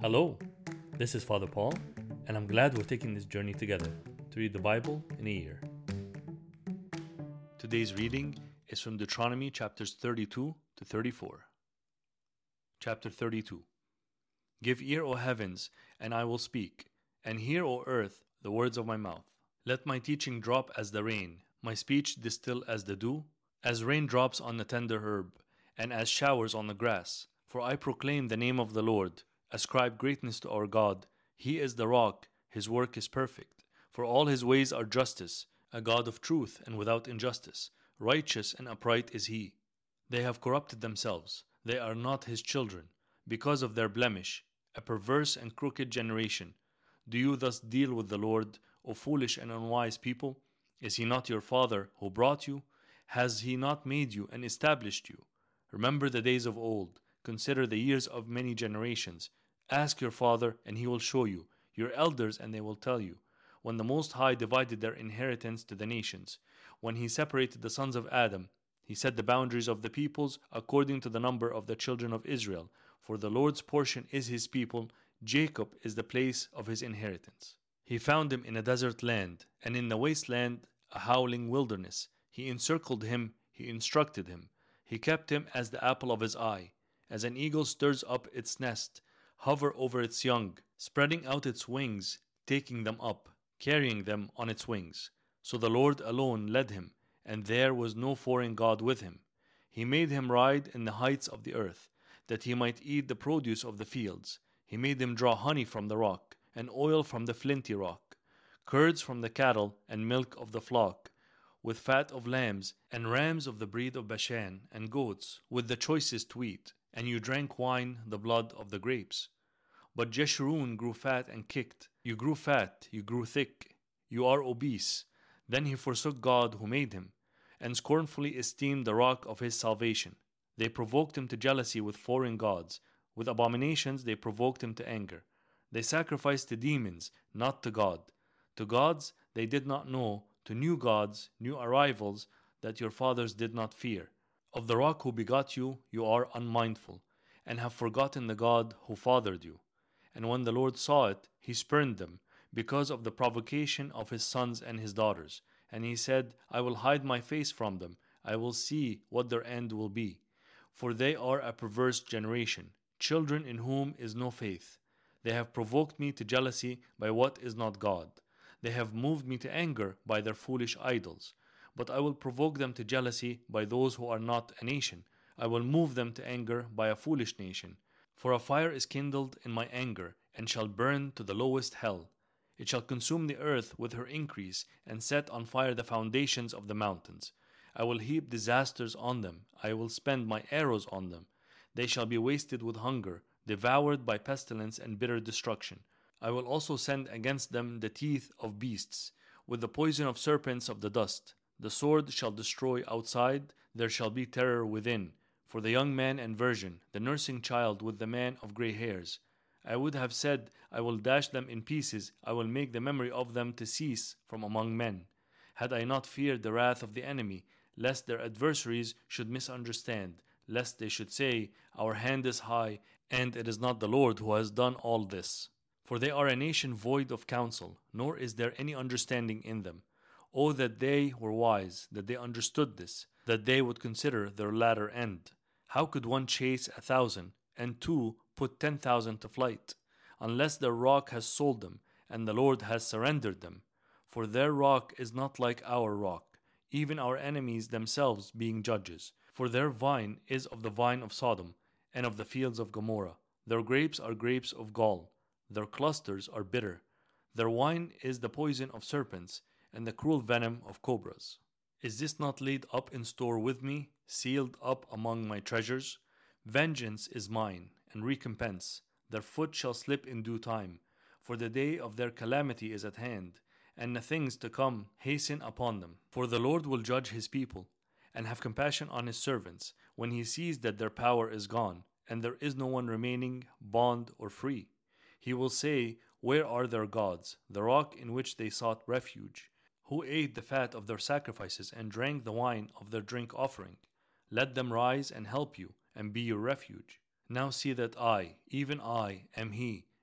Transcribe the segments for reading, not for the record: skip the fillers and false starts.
Hello, this is Father Paul, and I'm glad we're taking this journey together to read the Bible in a year. Today's reading is from Deuteronomy chapters 32 to 34. Chapter 32. Give ear, O heavens, and I will speak, and hear, O earth, the words of my mouth. Let my teaching drop as the rain, my speech distill as the dew, as rain drops on the tender herb, and as showers on the grass. For I proclaim the name of the Lord. Ascribe greatness to our God. He is the rock, his work is perfect. For all his ways are justice, a God of truth and without injustice. Righteous and upright is he. They have corrupted themselves, they are not his children, because of their blemish, a perverse and crooked generation. Do you thus deal with the Lord, O foolish and unwise people? Is he not your father who brought you? Has he not made you and established you? Remember the days of old, consider the years of many generations. Ask your father, and he will show you, your elders, and they will tell you. When the Most High divided their inheritance to the nations, when he separated the sons of Adam, he set the boundaries of the peoples according to the number of the children of Israel. For the Lord's portion is his people, Jacob is the place of his inheritance. He found him in a desert land, and in the wasteland a howling wilderness. He encircled him, he instructed him. He kept him as the apple of his eye. As an eagle stirs up its nest, hover over its young, spreading out its wings, taking them up, carrying them on its wings. So the Lord alone led him, and there was no foreign god with him. He made him ride in the heights of the earth, that he might eat the produce of the fields. He made him draw honey from the rock, and oil from the flinty rock, curds from the cattle, and milk of the flock, with fat of lambs, and rams of the breed of Bashan, and goats, with the choicest wheat. And you drank wine, the blood of the grapes. But Jeshurun grew fat and kicked. You grew fat, you grew thick, you are obese. Then he forsook God who made him, and scornfully esteemed the rock of his salvation. They provoked him to jealousy with foreign gods. With abominations they provoked him to anger. They sacrificed to demons, not to God. To gods they did not know, to new gods, new arrivals, that your fathers did not fear. Of the rock who begot you, you are unmindful, and have forgotten the God who fathered you. And when the Lord saw it, he spurned them, because of the provocation of his sons and his daughters. And he said, I will hide my face from them, I will see what their end will be. For they are a perverse generation, children in whom is no faith. They have provoked me to jealousy by what is not God. They have moved me to anger by their foolish idols. But I will provoke them to jealousy by those who are not a nation. I will move them to anger by a foolish nation. For a fire is kindled in my anger, and shall burn to the lowest hell. It shall consume the earth with her increase, and set on fire the foundations of the mountains. I will heap disasters on them. I will spend my arrows on them. They shall be wasted with hunger, devoured by pestilence and bitter destruction. I will also send against them the teeth of beasts, with the poison of serpents of the dust. The sword shall destroy outside, there shall be terror within. For the young man and virgin, the nursing child with the man of grey hairs. I would have said, I will dash them in pieces, I will make the memory of them to cease from among men. Had I not feared the wrath of the enemy, lest their adversaries should misunderstand, lest they should say, Our hand is high, and it is not the Lord who has done all this. For they are a nation void of counsel, nor is there any understanding in them. Oh, that they were wise, that they understood this, that they would consider their latter end. How could one chase 1,000, and two put 10,000 to flight, unless their rock has sold them, and the Lord has surrendered them? For their rock is not like our rock, even our enemies themselves being judges. For their vine is of the vine of Sodom, and of the fields of Gomorrah. Their grapes are grapes of gall, their clusters are bitter. Their wine is the poison of serpents, and the cruel venom of cobras. Is this not laid up in store with me, sealed up among my treasures? Vengeance is mine, and recompense. Their foot shall slip in due time, for the day of their calamity is at hand, and the things to come hasten upon them. For the Lord will judge his people, and have compassion on his servants, when he sees that their power is gone, and there is no one remaining, bond or free. He will say, Where are their gods, the rock in which they sought refuge? Who ate the fat of their sacrifices and drank the wine of their drink offering? Let them rise and help you, and be your refuge. Now see that I, even I, am he.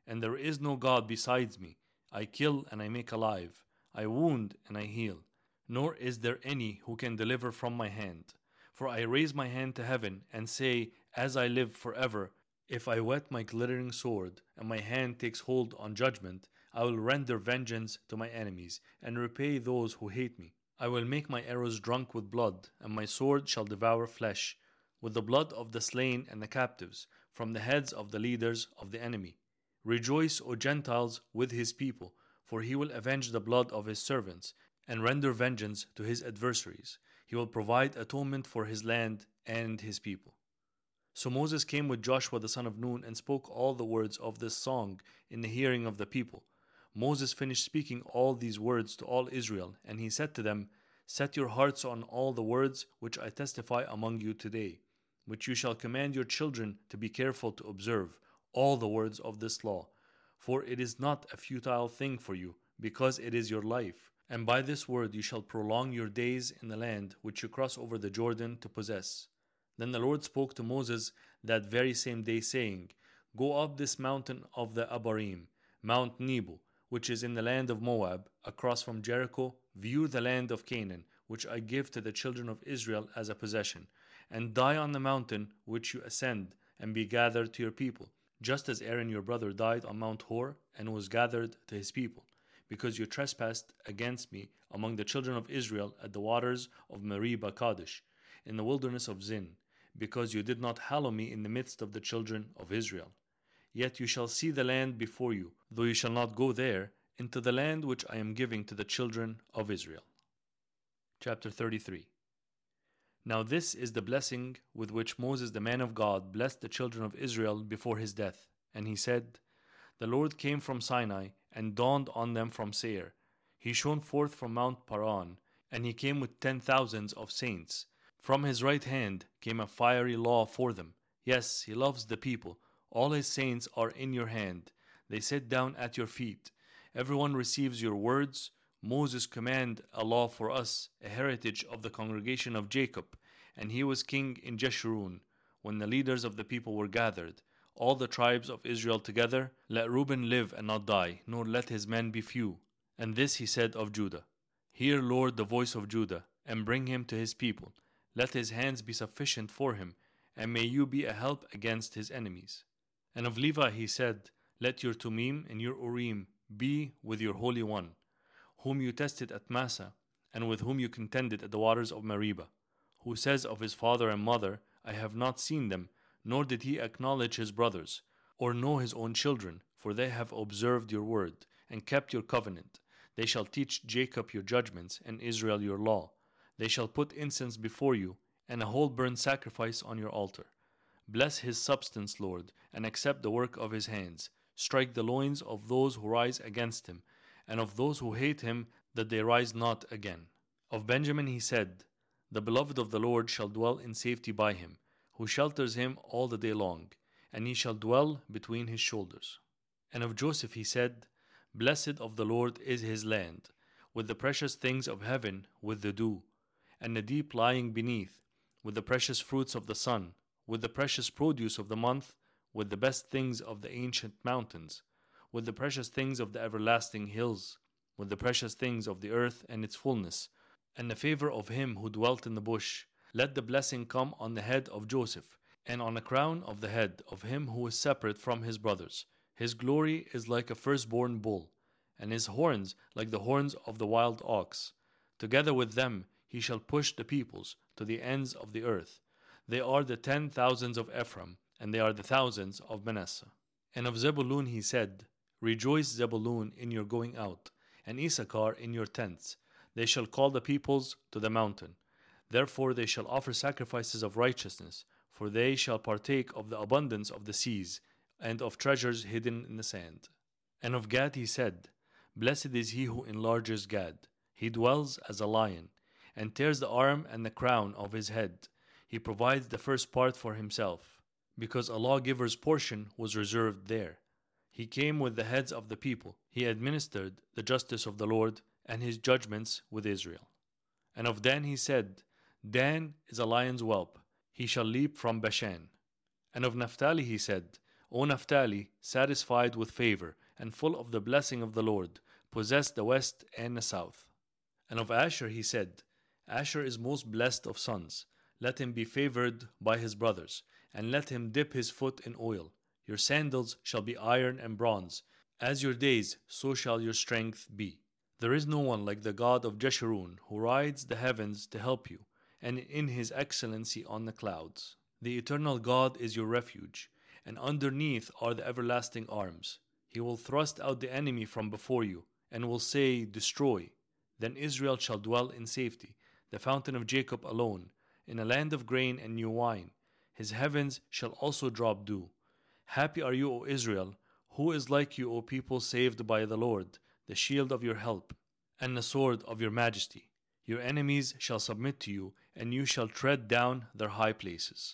and there is no God besides me. I kill and I make alive. I wound and I heal. Nor is there any who can deliver from my hand. For I raise my hand to heaven and say, as I live forever, if I whet my glittering sword and my hand takes hold on judgment, I will render vengeance to my enemies and repay those who hate me. I will make my arrows drunk with blood, and my sword shall devour flesh, with the blood of the slain and the captives, from the heads of the leaders of the enemy. Rejoice, O Gentiles, with his people, for he will avenge the blood of his servants, and render vengeance to his adversaries. He will provide atonement for his land and his people. So Moses came with Joshua the son of Nun and spoke all the words of this song in the hearing of the people. Moses finished speaking all these words to all Israel, and he said to them, Set your hearts on all the words which I testify among you today, which you shall command your children to be careful to observe, all the words of this law. For it is not a futile thing for you, because it is your life. And by this word you shall prolong your days in the land which you cross over the Jordan to possess. Then the Lord spoke to Moses that very same day, saying, Go up this mountain of the Abarim, Mount Nebo, which is in the land of Moab, across from Jericho, view the land of Canaan, which I give to the children of Israel as a possession, and die on the mountain which you ascend, and be gathered to your people, just as Aaron your brother died on Mount Hor, and was gathered to his people, because you trespassed against me among the children of Israel at the waters of Meribah Kadesh, in the wilderness of Zin, because you did not hallow me in the midst of the children of Israel. Yet you shall see the land before you, though you shall not go there, into the land which I am giving to the children of Israel. Chapter 33. Now this is the blessing with which Moses the man of God blessed the children of Israel before his death. And he said, The Lord came from Sinai, and dawned on them from Seir. He shone forth from Mount Paran, and he came with 10,000s of saints. From his right hand came a fiery law for them. Yes, he loves the people. All his saints are in your hand. They sit down at your feet. Everyone receives your words. Moses commanded a law for us, a heritage of the congregation of Jacob. And he was king in Jeshurun, when the leaders of the people were gathered, all the tribes of Israel together. Let Reuben live and not die, nor let his men be few. And this he said of Judah, Hear, Lord, the voice of Judah, and bring him to his people. Let his hands be sufficient for him, and may you be a help against his enemies. And of Levi he said, Let your Tumim and your Urim be with your Holy One, whom you tested at Massa, and with whom you contended at the waters of Meribah, who says of his father and mother, I have not seen them, nor did he acknowledge his brothers, or know his own children, for they have observed your word, and kept your covenant. They shall teach Jacob your judgments, and Israel your law. They shall put incense before you, and a whole burnt sacrifice on your altar. Bless his substance, Lord, and accept the work of his hands. Strike the loins of those who rise against him, and of those who hate him, that they rise not again. Of Benjamin he said, The beloved of the Lord shall dwell in safety by him, who shelters him all the day long, and he shall dwell between his shoulders. And of Joseph he said, Blessed of the Lord is his land, with the precious things of heaven, with the dew, and the deep lying beneath, with the precious fruits of the sun, with the precious produce of the month, with the best things of the ancient mountains, with the precious things of the everlasting hills, with the precious things of the earth and its fullness, and the favor of him who dwelt in the bush. Let the blessing come on the head of Joseph, and on a crown of the head of him who is separate from his brothers. His glory is like a firstborn bull, and his horns like the horns of the wild ox. Together with them he shall push the peoples to the ends of the earth. They are the 10,000s of Ephraim, and they are the thousands of Manasseh. And of Zebulun he said, Rejoice, Zebulun, in your going out, and Issachar in your tents. They shall call the peoples to the mountain. Therefore they shall offer sacrifices of righteousness, for they shall partake of the abundance of the seas, and of treasures hidden in the sand. And of Gad he said, Blessed is he who enlarges Gad. He dwells as a lion, and tears the arm and the crown of his head. He provides the first part for himself, because a lawgiver's portion was reserved there. He came with the heads of the people. He administered the justice of the Lord and his judgments with Israel. And of Dan he said, Dan is a lion's whelp. He shall leap from Bashan. And of Naphtali he said, O Naphtali, satisfied with favor, and full of the blessing of the Lord, possess the west and the south. And of Asher he said, Asher is most blessed of sons. Let him be favored by his brothers, and let him dip his foot in oil. Your sandals shall be iron and bronze. As your days, so shall your strength be. There is no one like the God of Jeshurun, who rides the heavens to help you, and in his excellency on the clouds. The eternal God is your refuge, and underneath are the everlasting arms. He will thrust out the enemy from before you, and will say, Destroy. Then Israel shall dwell in safety, the fountain of Jacob alone, in a land of grain and new wine. His heavens shall also drop dew. Happy are you, O Israel! Who is like you, O people saved by the Lord, the shield of your help, and the sword of your majesty? Your enemies shall submit to you, and you shall tread down their high places.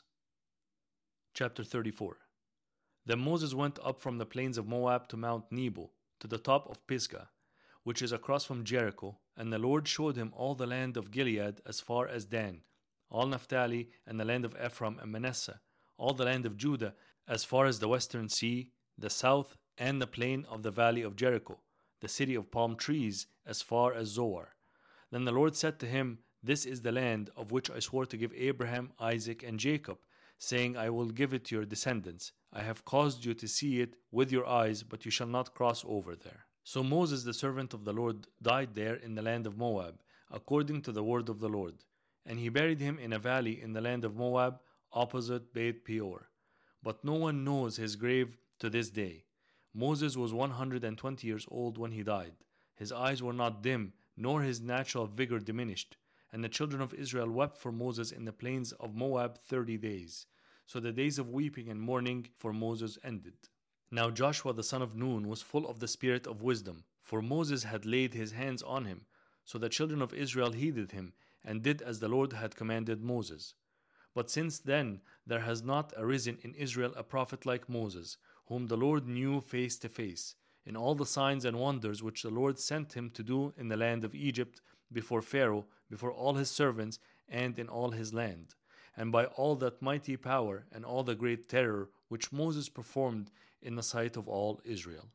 Chapter 34. Then Moses went up from the plains of Moab to Mount Nebo, to the top of Pisgah, which is across from Jericho, and the Lord showed him all the land of Gilead as far as Dan, all Naphtali, and the land of Ephraim and Manasseh, all the land of Judah as far as the western sea, the south, and the plain of the valley of Jericho, the city of palm trees, as far as Zoar. Then the Lord said to him, This is the land of which I swore to give Abraham, Isaac, and Jacob, saying, I will give it to your descendants. I have caused you to see it with your eyes, but you shall not cross over there. So Moses, the servant of the Lord, died there in the land of Moab, according to the word of the Lord. And he buried him in a valley in the land of Moab, opposite Beit Peor. But no one knows his grave to this day. Moses was 120 years old when he died. His eyes were not dim, nor his natural vigor diminished. And the children of Israel wept for Moses in the plains of Moab 30 days. So the days of weeping and mourning for Moses ended. Now Joshua the son of Nun was full of the spirit of wisdom, for Moses had laid his hands on him. So the children of Israel heeded him, and did as the Lord had commanded Moses. But since then there has not arisen in Israel a prophet like Moses, whom the Lord knew face to face, in all the signs and wonders which the Lord sent him to do in the land of Egypt, before Pharaoh, before all his servants, and in all his land, and by all that mighty power and all the great terror which Moses performed in the sight of all Israel.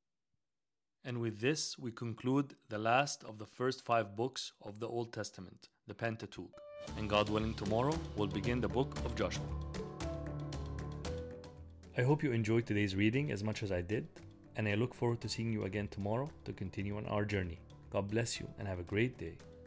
And with this we conclude the last of the first 5 books of the Old Testament, the Pentateuch. And God willing, tomorrow we'll begin the book of Joshua. I hope you enjoyed today's reading as much as I did, and I look forward to seeing you again tomorrow to continue on our journey. God bless you and have a great day.